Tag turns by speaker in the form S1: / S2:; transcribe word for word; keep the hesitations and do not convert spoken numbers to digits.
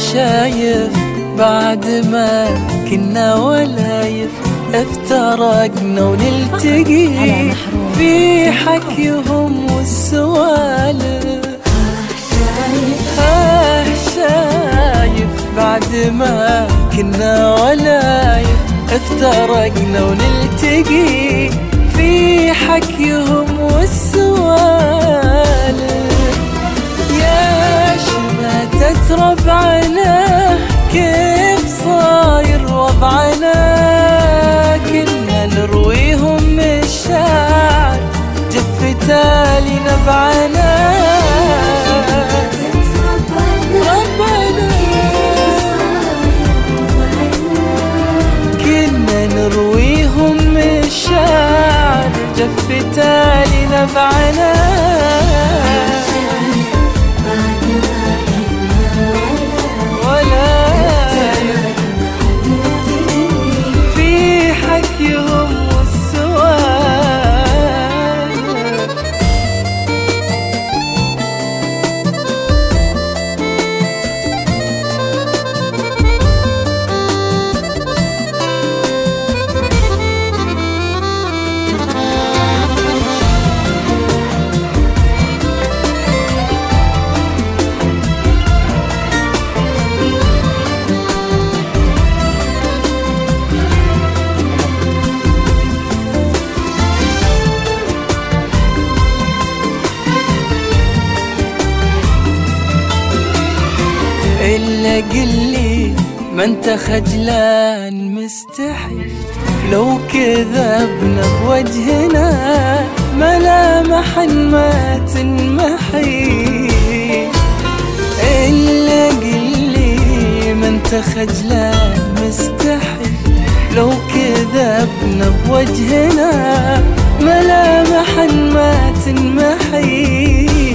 S1: شايف بعد ما كنا ولايف افترقنا ونلتقي في حكيهم والسوالف. آه شايف بعد ما كنا ولايف افترقنا ونلتقي في حكيهم والسوالف. يا شماتة ربعنا كيف صاير وضعنا، كنا نرويهم الشعر جفتالي نبعنا. كنا نرويهم الشعر جفتالي نبعنا. إلا قلي ما انت خجلان مستحي، لو كذبنا بوجهنا ملامح ما تنمحي. إلا قلي ما انت خجلان مستحي، لو كذبنا بوجهنا ملامح ما تنمحي.